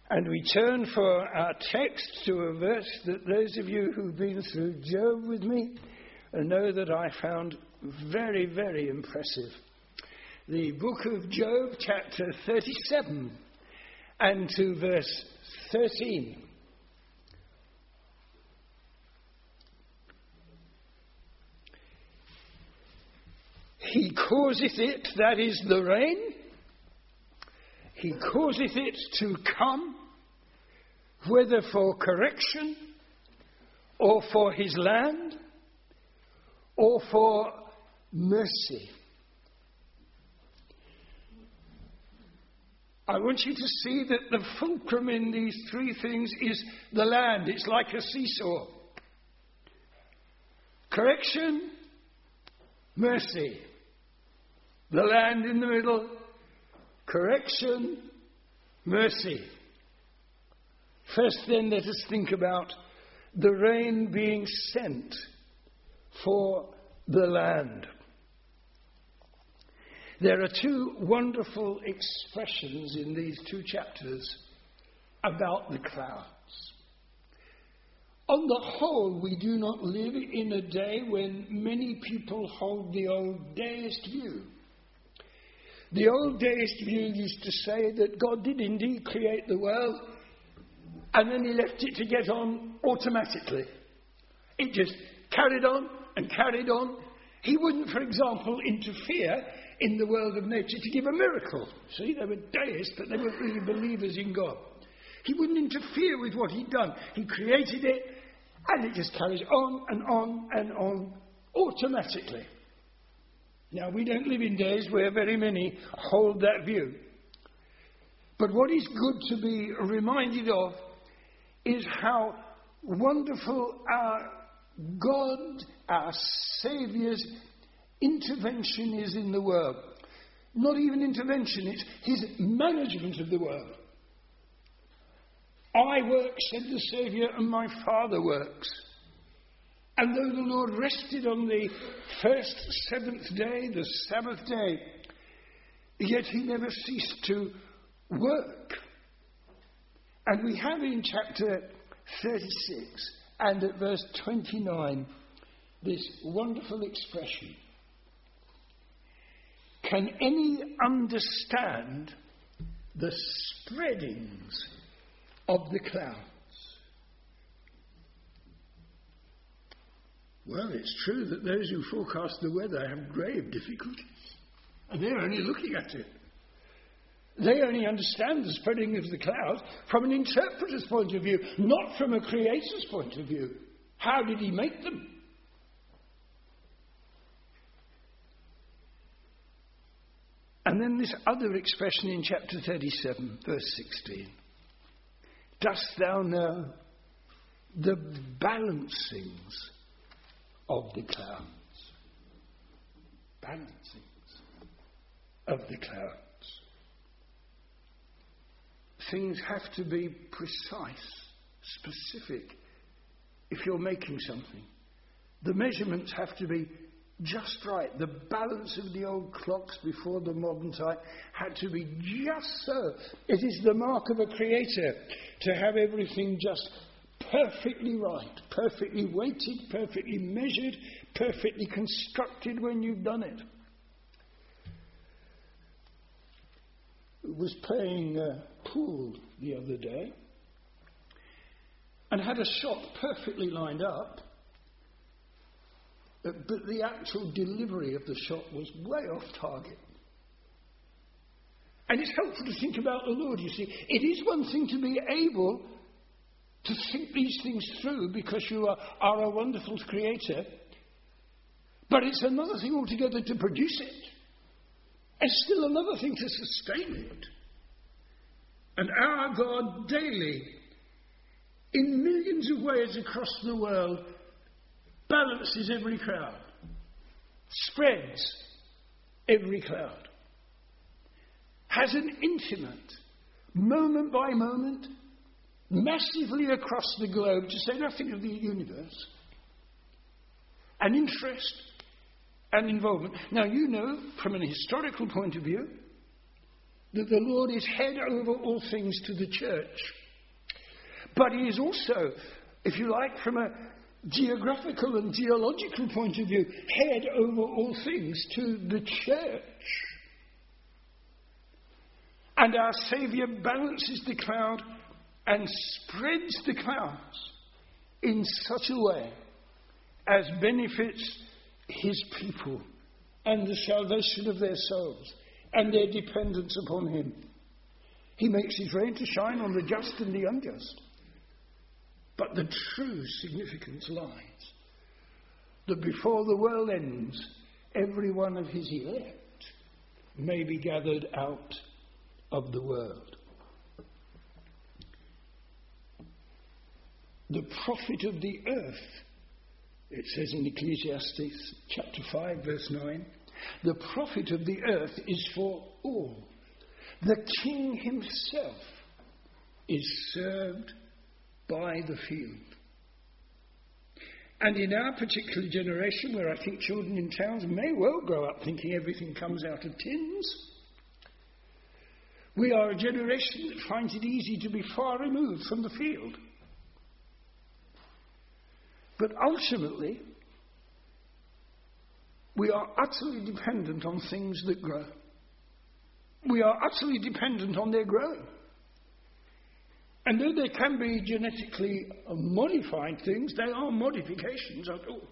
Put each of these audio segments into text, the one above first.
And we turn for our text to a verse that those of you who've been through Job with me know that I found very, very impressive. The book of Job, chapter 37, and to verse 13. He causeth it, that is the rain, he causeth it to come, whether for correction, or for his land, or for mercy. I want you to see that the fulcrum in these three things is the land. It's like a seesaw. Correction, mercy. The land in the middle, correction, mercy. First then, let us think about the rain being sent for the land. There are two wonderful expressions in these two chapters about the clouds. On the whole, we do not live in a day when many people hold the old deist view. The old deist view used to say that God did indeed create the world, and then he left it to get on automatically. It just carried on and carried on. He wouldn't, for example, interfere in the world of nature to give a miracle. See, they were deists, but they weren't really believers in God. He wouldn't interfere with what he'd done. He created it, and it just carries on and on and on automatically. Now, we don't live in days where very many hold that view. But what is good to be reminded of is how wonderful our God, our Saviour's intervention is in the world. Not even intervention, it's his management of the world. I work, said the Saviour, and my Father works. And though the Lord rested on the first seventh day, the Sabbath day, yet he never ceased to work. And we have in chapter 36 and at verse 29 this wonderful expression. Can any understand the spreadings of the clouds? Well, it's true that those who forecast the weather have grave difficulties. And they're only looking at it. They only understand the spreading of the clouds from an interpreter's point of view, not from a creator's point of view. How did he make them? And then this other expression in chapter 37, verse 16. Dost thou know the balancings of the clouds? Balancings of the clouds. Things have to be precise, specific, if you're making something. The measurements have to be just right. The balance of the old clocks before the modern time had to be just so. It is the mark of a creator to have everything just perfectly right, perfectly weighted, perfectly measured, perfectly constructed when you've done it. I was playing pool the other day and had a shot perfectly lined up, but the actual delivery of the shot was way off target. And it's helpful to think about the Lord, you see. It is one thing to be able to think these things through because you are a wonderful creator, but it's another thing altogether to produce it. And still another thing to sustain it. And our God daily, in millions of ways across the world, balances every cloud, spreads every cloud, has an intimate, moment by moment, massively across the globe, to say nothing of the universe, an interest and involvement. Now, you know, from an historical point of view, that the Lord is head over all things to the church. But he is also, if you like, from a geographical and geological point of view, head over all things to the church. And our Saviour balances the cloud and spreads the clouds in such a way as benefits his people and the salvation of their souls and their dependence upon him. He makes his rain to shine on the just and the unjust. But the true significance lies that before the world ends, every one of his elect may be gathered out of the world. The profit of the earth, it says in Ecclesiastes chapter 5 verse 9, the profit of the earth is for all. The king himself is served by the field. And in our particular generation, where I think children in towns may well grow up thinking everything comes out of tins, we are a generation that finds it easy to be far removed from the field. But ultimately, we are utterly dependent on things that grow. We are utterly dependent on their growing. And though there can be genetically modified things, they are modifications at all.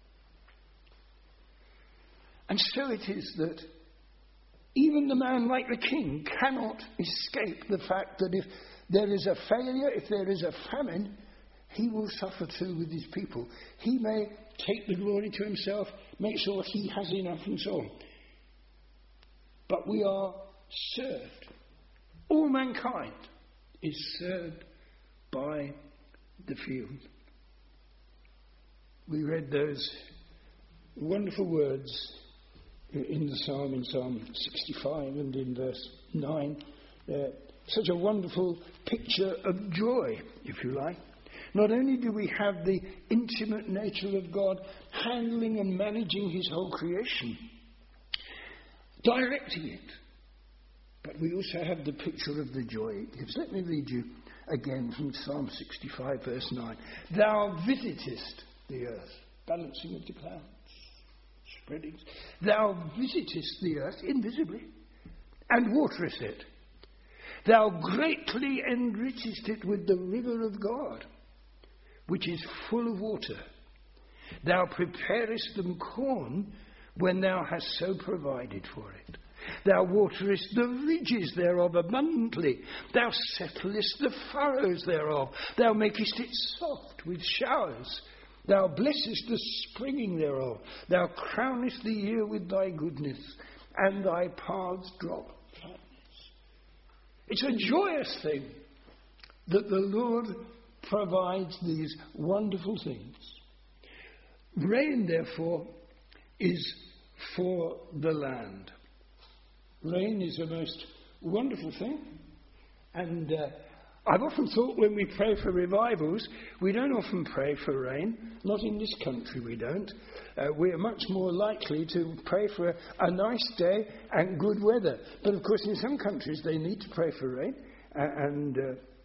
And so it is that even the man like the king cannot escape the fact that if there is a failure, if there is a famine, he will suffer too with his people. He may take the glory to himself, make sure he has enough and so on. But we are served. All mankind is served by the field. We read those wonderful words in the psalm, in Psalm 65 and in verse 9. Such a wonderful picture of joy, if you like. Not only do we have the intimate nature of God handling and managing his whole creation, directing it, but we also have the picture of the joy it gives. Let me read you again from Psalm 65 verse 9. Thou visitest the earth, balancing of the clouds, spreading. Thou visitest the earth invisibly, and waterest it. Thou greatly enrichest it with the river of God, which is full of water. Thou preparest them corn when thou hast so provided for it. Thou waterest the ridges thereof abundantly. Thou settlest the furrows thereof. Thou makest it soft with showers. Thou blessest the springing thereof. Thou crownest the year with thy goodness, and thy paths drop fatness. It's a joyous thing that the Lord provides these wonderful things. Rain, therefore, is for the land. Rain is a most wonderful thing. And I've often thought when we pray for revivals, we don't often pray for rain. Not in this country we don't. We're much more likely to pray for a nice day and good weather. But of course in some countries they need to pray for rain. And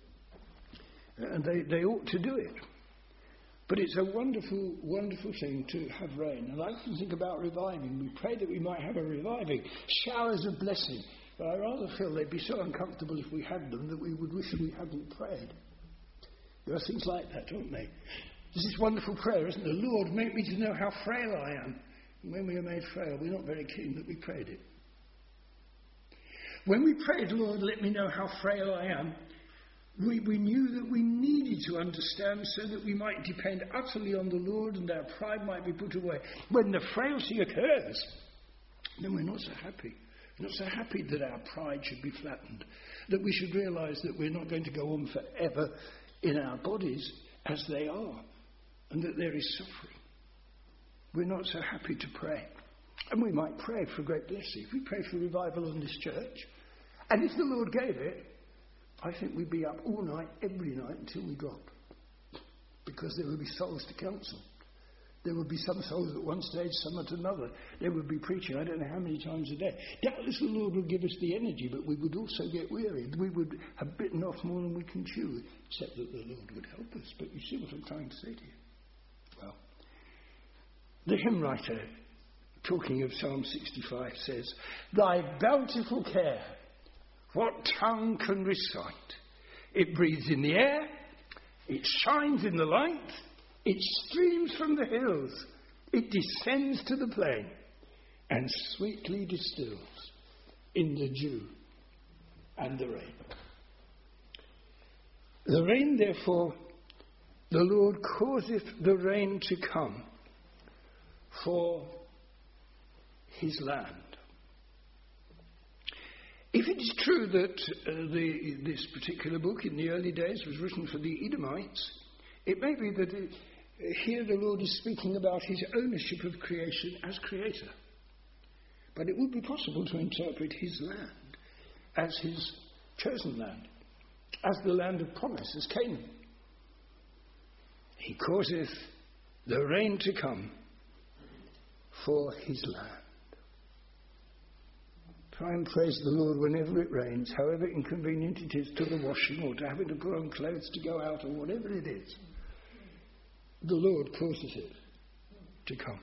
they ought to do it. But it's a wonderful, wonderful thing to have rain. And I often think about reviving. We pray that we might have a reviving. Showers of blessing. But I rather feel they'd be so uncomfortable if we had them that we would wish we hadn't prayed. There are things like that, don't they? There's this wonderful prayer, isn't there? Lord, make me to know how frail I am. And when we are made frail, we're not very keen that we prayed it. When we prayed, Lord, let me know how frail I am, we knew that we needed to understand so that we might depend utterly on the Lord and our pride might be put away. When the frailty occurs, then we're not so happy. We're not so happy that our pride should be flattened, that we should realise that we're not going to go on forever in our bodies as they are, and that there is suffering. We're not so happy to pray. And we might pray for a great blessing. If we pray for revival on this church, and if the Lord gave it, I think we'd be up all night, every night, until we drop. Because there will be souls to counsel. There would be some souls at one stage, some at another. They would be preaching, I don't know how many times a day. Doubtless the Lord would give us the energy, but we would also get weary. We would have bitten off more than we can chew, except that the Lord would help us. But you see what I'm trying to say to you? Well, the hymn writer, talking of Psalm 65, says, "Thy bountiful care, what tongue can recite? It breathes in the air, it shines in the light, it streams from the hills, it descends to the plain, and sweetly distills in the dew and the rain." The rain, therefore, the Lord causeth the rain to come for his land. If it is true that this particular book in the early days was written for the Edomites, it may be that here the Lord is speaking about his ownership of creation as creator. But it would be possible to interpret his land as his chosen land, as the land of promise, as Canaan. He causeth the rain to come for his land. Try and praise the Lord whenever it rains, however inconvenient it is to the washing or to having to put on clothes to go out or whatever it is. The Lord causes it to come.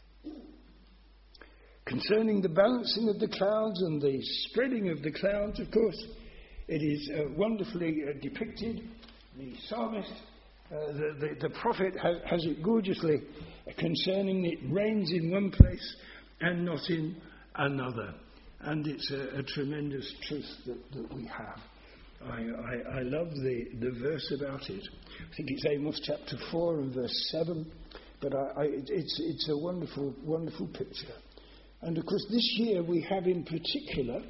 Concerning the balancing of the clouds and the spreading of the clouds, of course, it is wonderfully depicted. The psalmist, the prophet has it gorgeously concerning it rains in one place and not in another. And it's a tremendous truth that we have. I love the verse about it. I think it's Amos chapter 4 and verse 7. But it's a wonderful, wonderful picture. And of course this year we have in particular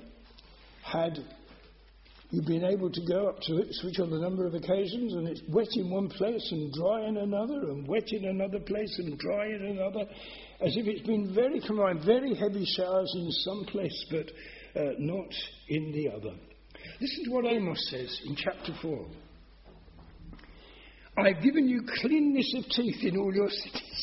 you've been able to go up to Ipswich on a number of occasions, and it's wet in one place and dry in another, and wet in another place and dry in another, as if it's been very combined, very heavy showers in some place, but not in the other. Listen to what Amos says in chapter 4. "I've given you cleanness of teeth in all your cities."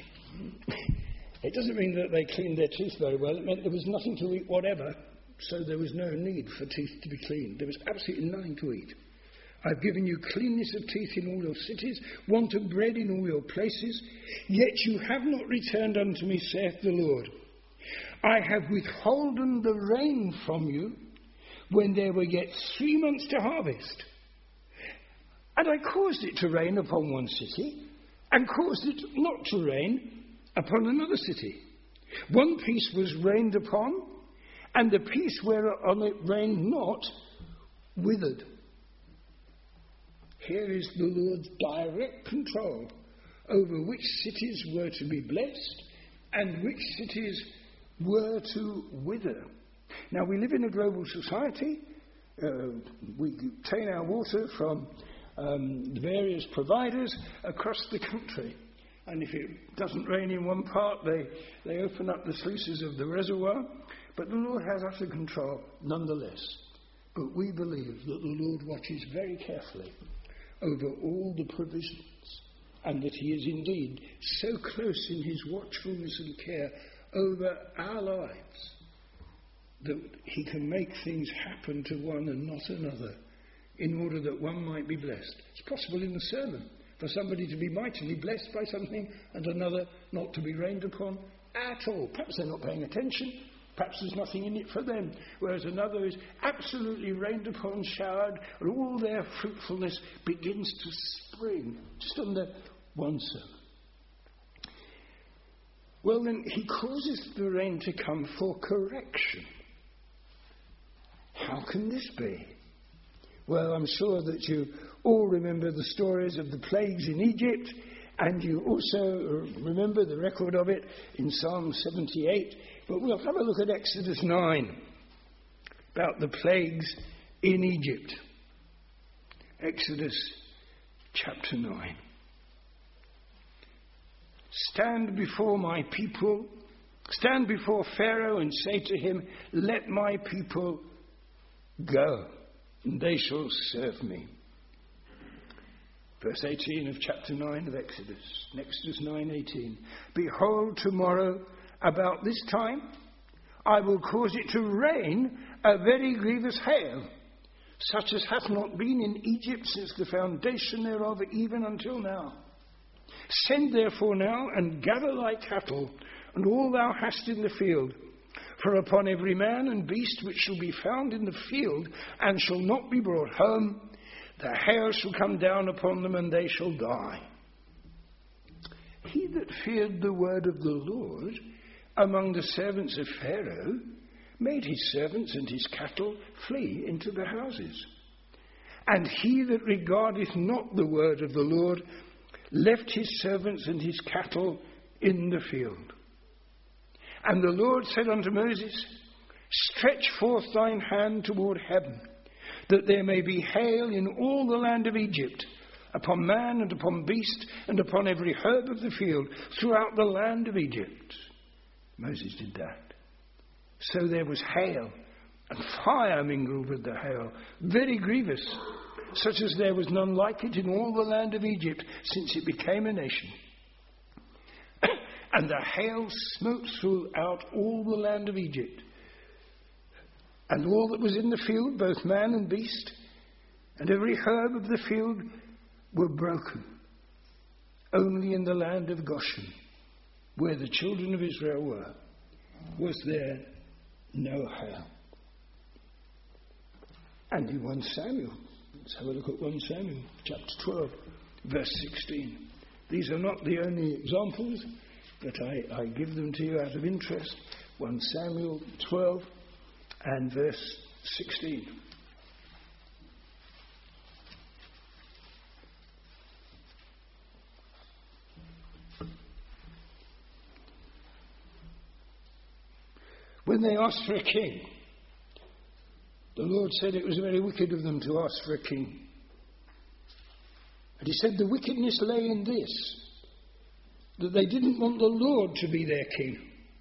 It doesn't mean that they cleaned their teeth very well. It meant there was nothing to eat whatever, so there was no need for teeth to be cleaned. There was absolutely nothing to eat. "I've given you cleanness of teeth in all your cities, want of bread in all your places, yet you have not returned unto me, saith the Lord. I have withholden the rain from you when there were yet 3 months to harvest. And I caused it to rain upon one city, and caused it not to rain upon another city. One piece was rained upon, and the piece whereon it rained not withered." Here is the Lord's direct control over which cities were to be blessed and which cities were to wither. Now, we live in a global society. We obtain our water from various providers across the country. And if it doesn't rain in one part, they open up the sluices of the reservoir. But the Lord has utter control nonetheless. But we believe that the Lord watches very carefully over all the provisions, and that he is indeed so close in his watchfulness and care over our lives that he can make things happen to one and not another in order that one might be blessed. It's possible in the sermon for somebody to be mightily blessed by something and another not to be rained upon at all. Perhaps they're not paying attention. Perhaps there's nothing in it for them, whereas another is absolutely rained upon, showered, and all their fruitfulness begins to spring just under one sermon. Well, then, he causes the rain to come for correction. How can this be? Well, I'm sure that you all remember the stories of the plagues in Egypt, and you also remember the record of it in Psalm 78. But we'll have a look at Exodus 9, about the plagues in Egypt. Exodus chapter 9. "Stand before my people, stand before Pharaoh and say to him, let my people go, and they shall serve me. Verse 18 of chapter 9 of Exodus. Exodus 9:18. Behold, tomorrow, about this time, I will cause it to rain a very grievous hail, such as hath not been in Egypt since the foundation thereof, even until now. Send therefore now and gather thy cattle, and all thou hast in the field. For upon every man and beast which shall be found in the field, and shall not be brought home, the hail shall come down upon them, and they shall die. He that feared the word of the Lord among the servants of Pharaoh made his servants and his cattle flee into the houses. And he that regardeth not the word of the Lord left his servants and his cattle in the field. And the Lord said unto Moses, Stretch forth thine hand toward heaven, that there may be hail in all the land of Egypt, upon man and upon beast, and upon every herb of the field, throughout the land of Egypt. Moses did that. So there was hail, and fire mingled with the hail, very grievous, such as there was none like it in all the land of Egypt, since it became a nation. And the hail smote throughout all the land of Egypt, and all that was in the field, both man and beast, and every herb of the field were broken. Only in the land of Goshen, where the children of Israel were, was there no hail. And in 1 Samuel, let's have a look at 1 Samuel, chapter 12, verse 16. These are not the only examples, but I give them to you out of interest. 1 Samuel 12 and verse 16. When they asked for a king, the Lord said it was very wicked of them to ask for a king. And he said the wickedness lay in this, that they didn't want the Lord to be their king.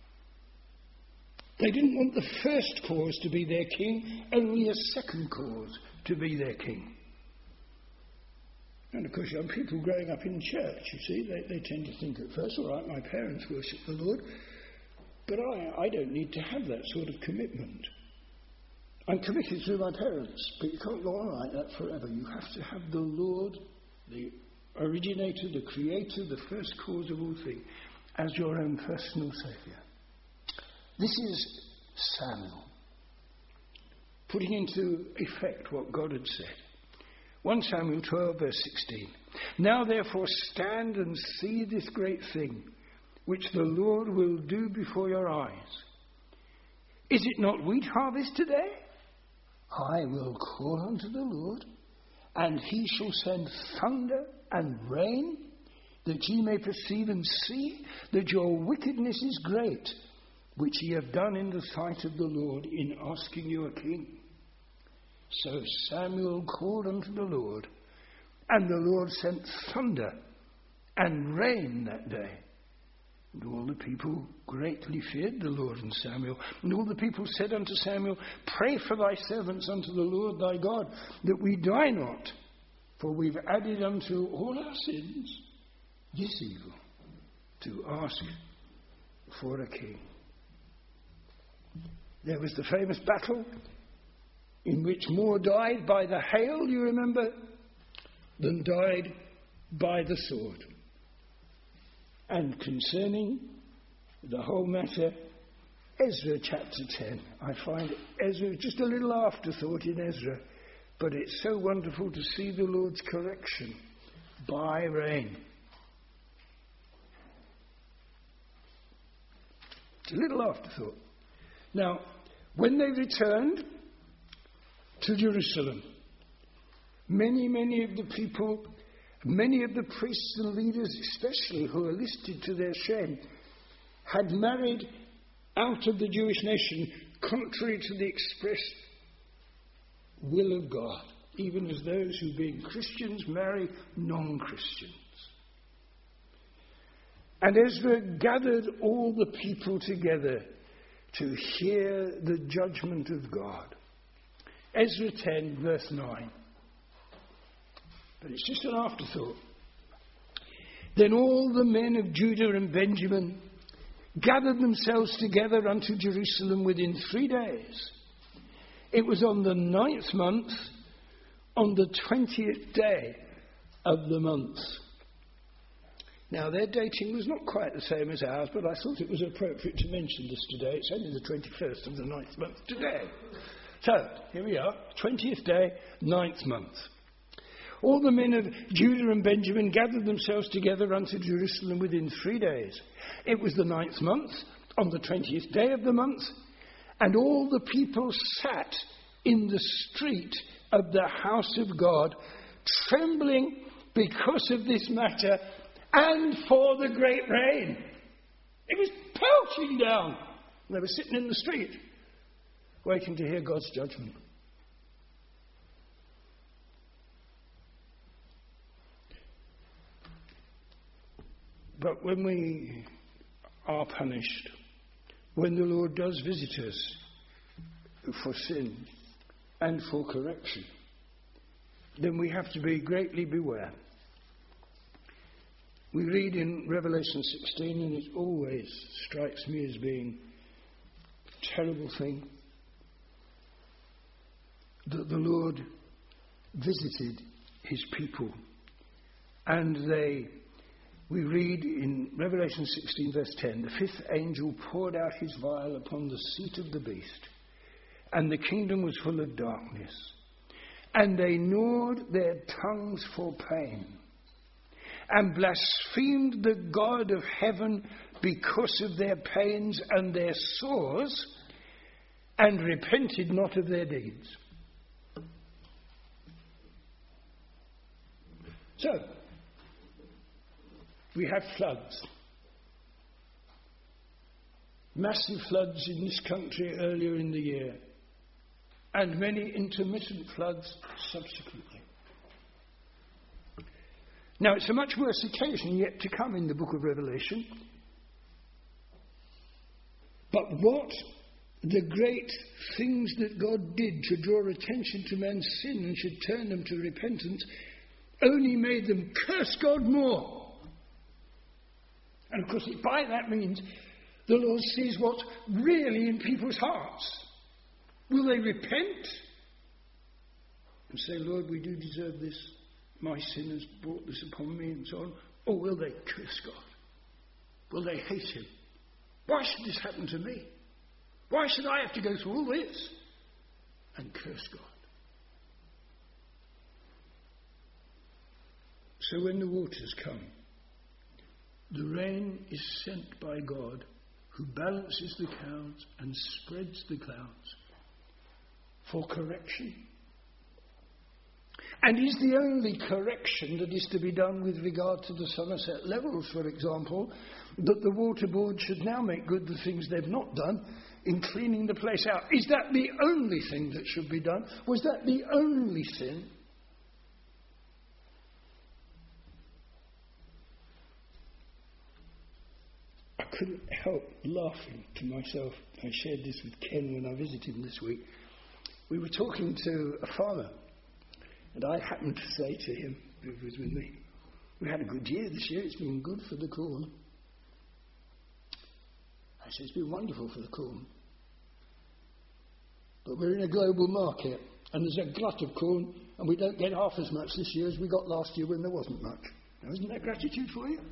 They didn't want the first cause to be their king, only a second cause to be their king. And of course, young people growing up in church, you see, they tend to think at first, all right, my parents worship the Lord, but I don't need to have that sort of commitment. I'm committed to my parents, but you can't go on like that forever. You have to have the Lord, the originator, the creator, the first cause of all things, as your own personal saviour. This is Samuel putting into effect what God had said. 1 Samuel 12, verse 16. Now therefore stand and see this great thing, which the Lord will do before your eyes. Is it not wheat harvest today? I will call unto the Lord, and he shall send thunder and rain, that ye may perceive and see that your wickedness is great, which ye have done in the sight of the Lord in asking you a king. So Samuel called unto the Lord, and the Lord sent thunder and rain that day. And all the people greatly feared the Lord and Samuel. And all the people said unto Samuel, Pray for thy servants unto the Lord thy God, that we die not, for we've added unto all our sins this evil, to ask for a king. There was the famous battle in which more died by the hail, you remember, than died by the sword. And concerning the whole matter, Ezra chapter 10. I find Ezra just a little afterthought in Ezra, but it's so wonderful to see the Lord's correction by rain. It's a little afterthought. Now, when they returned to Jerusalem, many of the people, many of the priests and leaders especially, who are listed to their shame, had married out of the Jewish nation contrary to the express will of God, even as those who, being Christians, marry non-Christians. And Ezra gathered all the people together to hear the judgment of God. Ezra 10, verse 9. but it's just an afterthought. Then all the men of Judah and Benjamin gathered themselves together unto Jerusalem within 3 days. It was on the 9th month, on the 20th day of the month. Now, their dating was not quite the same as ours, but I thought it was appropriate to mention this today. It's only the 21st of the 9th month today. So, here we are, 20th day, 9th month. All the men of Judah and Benjamin gathered themselves together unto Jerusalem within 3 days. It was the 9th month, on the 20th day of the month, and all the people sat in the street of the house of God, trembling because of this matter, and for the great rain. It was pelting down. They were sitting in the street, waiting to hear God's judgment. But when we are punished, when the Lord does visit us for sin and for correction, then we have to be greatly beware. We read in Revelation 16, and it always strikes me as being a terrible thing, that the Lord visited his people. And we read in Revelation 16 verse 10, the 5th angel poured out his vial upon the seat of the beast, and the kingdom was full of darkness. And they gnawed their tongues for pain, and blasphemed the God of heaven because of their pains and their sores, and repented not of their deeds. So, we have floods. Massive floods in this country earlier in the year, and many intermittent floods subsequently. Now, it's a much worse occasion yet to come in the book of Revelation. But what the great things that God did to draw attention to man's sin and should turn them to repentance only made them curse God more. And of course, by that means, the Lord sees what's really in people's hearts. Will they repent and say, Lord, we do deserve this. My sin has brought this upon me, and so on. Or will they curse God? Will they hate him? Why should this happen to me? Why should I have to go through all this? And curse God. So when the waters come, the rain is sent by God, who balances the clouds and spreads the clouds for correction. And is the only correction that is to be done with regard to the Somerset levels, for example, that the water board should now make good the things they've not done in cleaning the place out. Is that the only thing that should be done? Was that the only sin? I couldn't help laughing to myself. I shared this with Ken when I visited him this week. We were talking to a farmer, and I happened to say to him, who was with me, we had a good year this year, it's been good for the corn. I said, it's been wonderful for the corn. But we're in a global market, and there's a glut of corn, and we don't get half as much this year as we got last year when there wasn't much. Now, isn't that gratitude for you?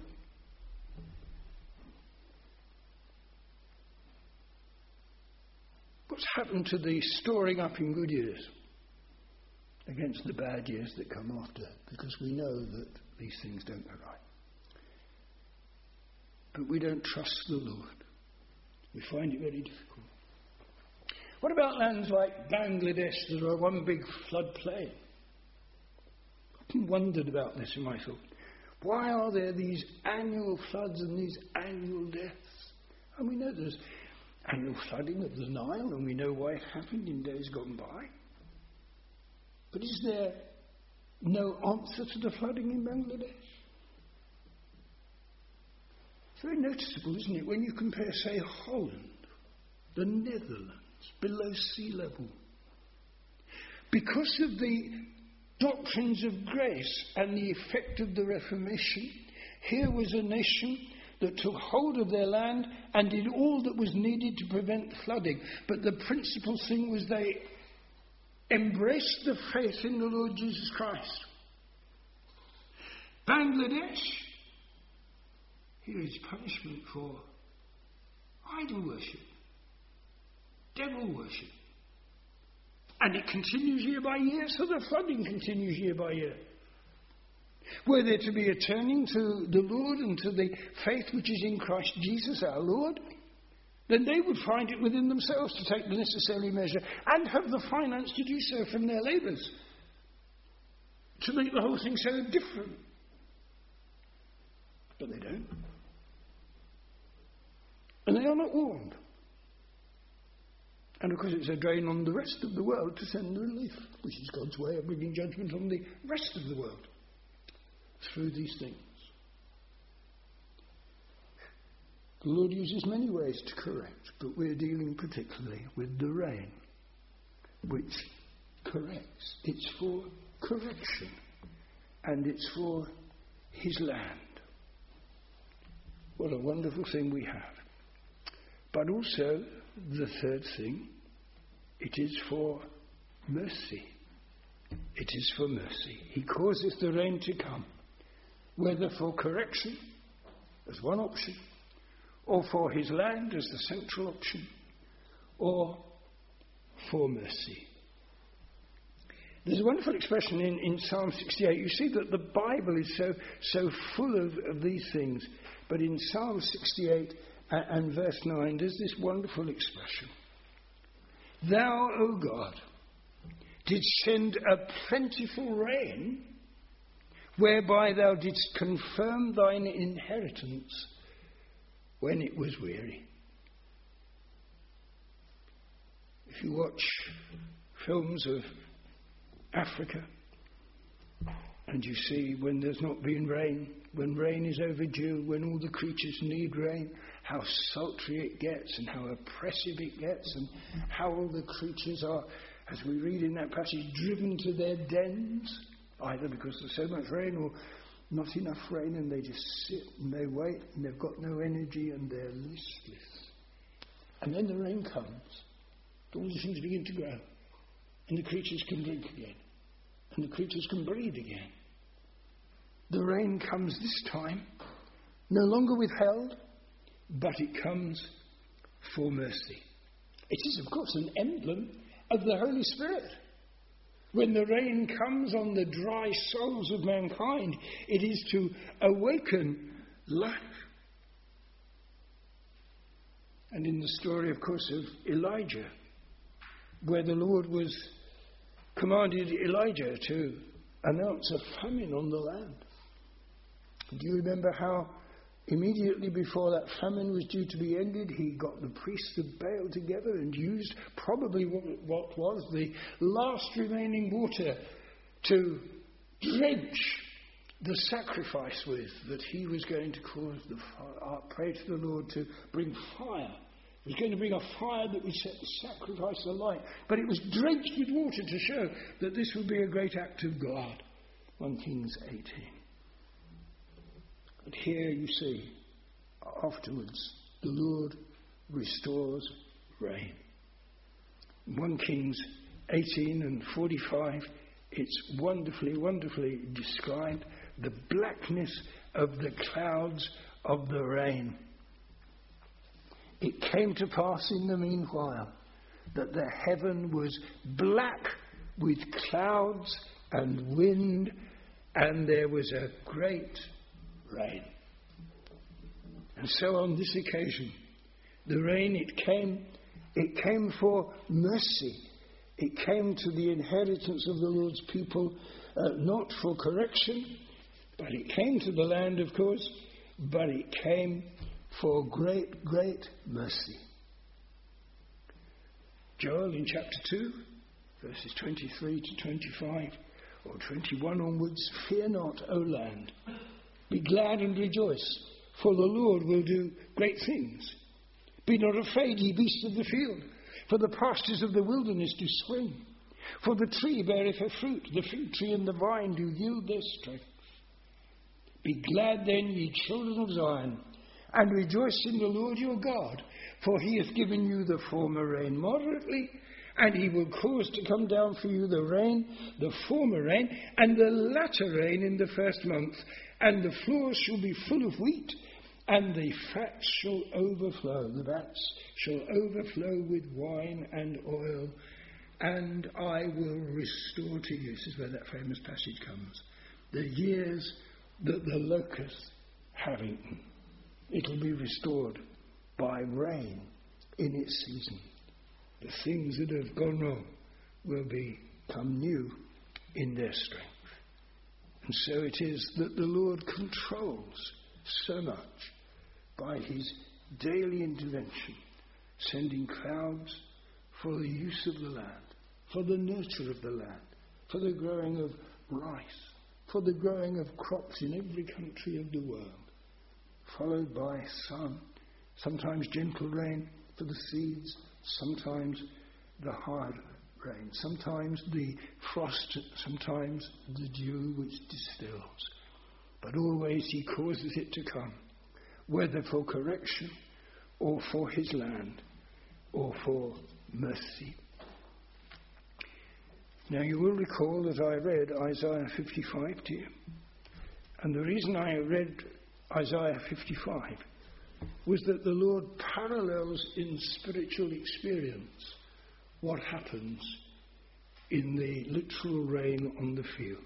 What's happened to the storing up in good years against the bad years that come after? Because we know that these things don't go right. But we don't trust the Lord. We find it very difficult. What about lands like Bangladesh that are one big floodplain? I often wondered about this in my thought. Why are there these annual floods and these annual deaths? And we know there's annual flooding of the Nile, and we know why it happened in days gone by. But is there no answer to the flooding in Bangladesh? It's very noticeable, isn't it, when you compare, say, Holland, the Netherlands, below sea level. Because of the doctrines of grace and the effect of the Reformation, here was a nation that took hold of their land and did all that was needed to prevent flooding. But the principal thing was they embraced the faith in the Lord Jesus Christ. Bangladesh, here is punishment for idol worship, devil worship. And it continues year by year, so the flooding continues year by year. Were there to be a turning to the Lord and to the faith which is in Christ Jesus our Lord, then they would find it within themselves to take the necessary measure and have the finance to do so from their labours, to make the whole thing so different. But they don't. And they are not warned. And of course it's a drain on the rest of the world to send relief, which is God's way of bringing judgment on the rest of the world through these things. The Lord uses many ways to correct, but we're dealing particularly with the rain, which corrects. It's for correction, and it's for his land. What a wonderful thing we have. But also, the third thing, it is for mercy. It is for mercy. He causes the rain to come, whether for correction, as one option, or for his land as the central option, or for mercy. There's a wonderful expression in Psalm 68. You see that the Bible is so full of these things. But in Psalm 68 and verse 9, there's this wonderful expression. Thou, O God, didst send a plentiful rain, whereby thou didst confirm thine inheritance when it was weary. If you watch films of Africa, and you see when there's not been rain, when rain is overdue, when all the creatures need rain, how sultry it gets and how oppressive it gets, and how all the creatures are, as we read in that passage, driven to their dens, either because there's so much rain or not enough rain, and they just sit and they wait and they've got no energy and they're listless. And then the rain comes, all the things begin to grow, and the creatures can drink again, and the creatures can breathe again. The rain comes this time, no longer withheld, but it comes for mercy. It is, of course, an emblem of the Holy Spirit. When the rain comes on the dry souls of mankind, it is to awaken life. And in the story, of course, of Elijah, where the Lord was commanded Elijah to announce a famine on the land. Do you remember how immediately before that famine was due to be ended, he got the priests of Baal together and used probably what was the last remaining water to drench the sacrifice with, that he was going to cause the fire, pray to the Lord to bring fire. He was going to bring a fire that would set the sacrifice alight. But it was drenched with water to show that this would be a great act of God. 1 Kings 18. But here you see, afterwards, the Lord restores rain. 1 Kings 18 and 45, it's wonderfully, wonderfully described, the blackness of the clouds of the rain. It came to pass in the meanwhile that the heaven was black with clouds and wind, and there was a great rain. And so on this occasion, the rain, it came for mercy. It came to the inheritance of the Lord's people, not for correction, but it came to the land, of course, but it came for great, great mercy. Joel in chapter 2, verses 23 to 25, or 21 onwards, fear not, O land. Be glad and rejoice, for the Lord will do great things. Be not afraid, ye beasts of the field, for the pastures of the wilderness do spring. For the tree beareth her fruit, the fruit tree and the vine do yield their strength. Be glad then, ye children of Zion, and rejoice in the Lord your God, for he hath given you the former rain moderately, and he will cause to come down for you the rain, the former rain, and the latter rain in the first month. And the floors shall be full of wheat, and the fats shall overflow. The vats shall overflow with wine and oil, and I will restore to you. This is where that famous passage comes. The years that the locusts have eaten. It'll be restored by rain in its season. The things that have gone wrong will become new in their strength. And so it is that the Lord controls so much by his daily intervention, sending clouds for the use of the land, for the nurture of the land, for the growing of rice, for the growing of crops in every country of the world, followed by sun, sometimes gentle rain for the seeds, sometimes the hard rain, sometimes the frost, sometimes the dew which distills. But always he causes it to come, whether for correction or for his land or for mercy. Now you will recall that I read Isaiah 55 to you. And the reason I read Isaiah 55 was that the Lord parallels in spiritual experience what happens in the literal rain on the fields.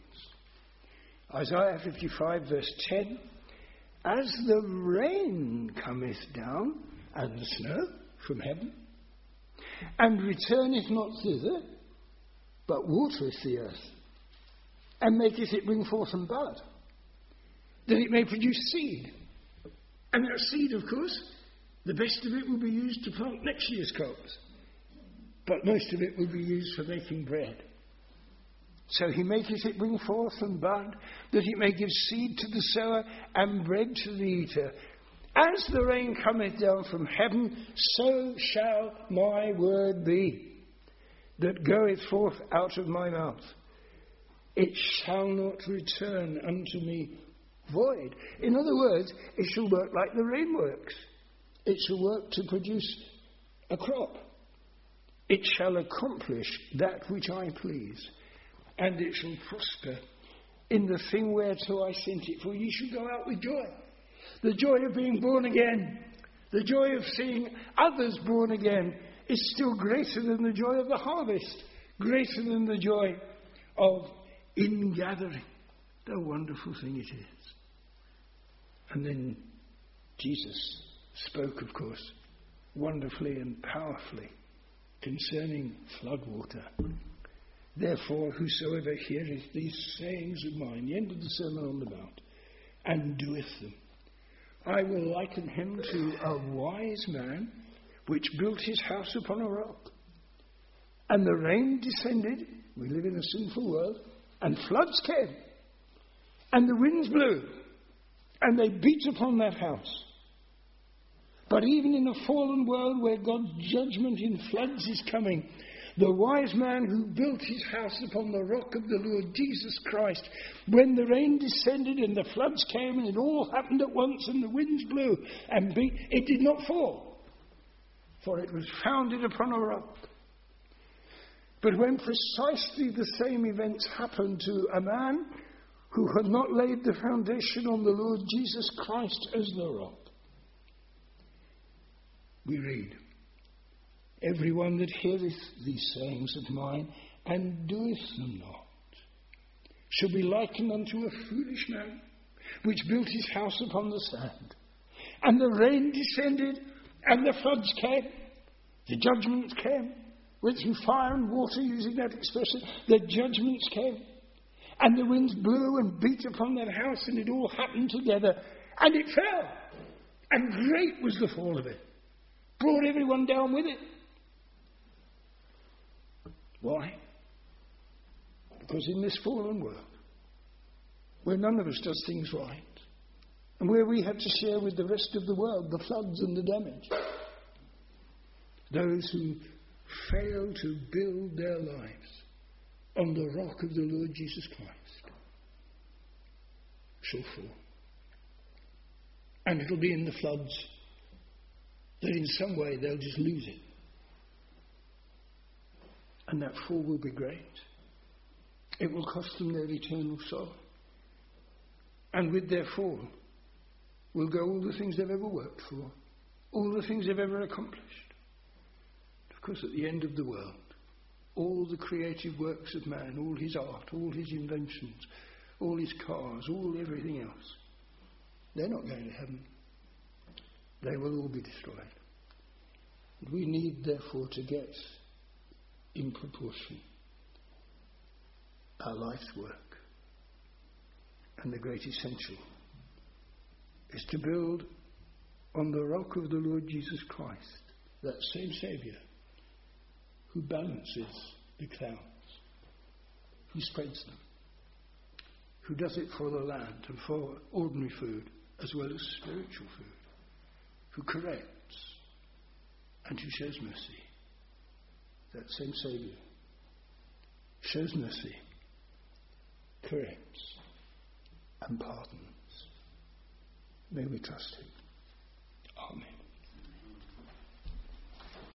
Isaiah 55 verse 10, as the rain cometh down, and the snow from heaven, and returneth not thither, but watereth the earth, and maketh it bring forth and bud, that it may produce seed. And that seed, of course, the best of it will be used to plant next year's crops, but most of it will be used for making bread. So he maketh it bring forth and bud, that it may give seed to the sower and bread to the eater. As the rain cometh down from heaven, so shall my word be, that goeth forth out of my mouth. It shall not return unto me void. In other words, it shall work like the rain works. It shall work to produce a crop. It shall accomplish that which I please, and it shall prosper in the thing whereto I sent it. For ye shall go out with joy. The joy of being born again, the joy of seeing others born again, is still greater than the joy of the harvest, greater than the joy of ingathering. The wonderful thing it is. And then Jesus spoke, of course, wonderfully and powerfully concerning floodwater. Therefore, whosoever heareth these sayings of mine, the end of the Sermon on the Mount, and doeth them, I will liken him to a wise man which built his house upon a rock. And the rain descended, we live in a sinful world, and floods came, and the winds blew, and they beat upon that house. But even in a fallen world where God's judgment in floods is coming, the wise man who built his house upon the rock of the Lord Jesus Christ, when the rain descended and the floods came and it all happened at once and the winds blew and beat, it did not fall, for it was founded upon a rock. But when precisely the same events happened to a man who had not laid the foundation on the Lord Jesus Christ as the rock, we read, everyone that heareth these sayings of mine and doeth them not shall be likened unto a foolish man which built his house upon the sand. And the rain descended, and the floods came, the judgments came, went through fire and water, using that expression, the judgments came, and the winds blew and beat upon that house, and it all happened together, and it fell, and great was the fall of it, brought everyone down with it. Why? Because in this fallen world, where none of us does things right, and where we have to share with the rest of the world the floods and the damage, those who fail to build their lives on the rock of the Lord Jesus Christ shall fall. And it'll be in the floods that in some way they'll just lose it. And that fall will be great. It will cost them their eternal soul. And with their fall will go all the things they've ever worked for, all the things they've ever accomplished. Of course, at the end of the world, all the creative works of man, all his art, all his inventions, all his cars, all everything else, they're not going to heaven. They will all be destroyed. We need, therefore, to get in proportion our life's work. And the great essential is to build on the rock of the Lord Jesus Christ, that same Saviour who balances the clouds, who spreads them, who does it for the land and for ordinary food as well as spiritual food, who corrects and who shows mercy. That same Saviour shows mercy, corrects and pardons. May we trust him. Amen.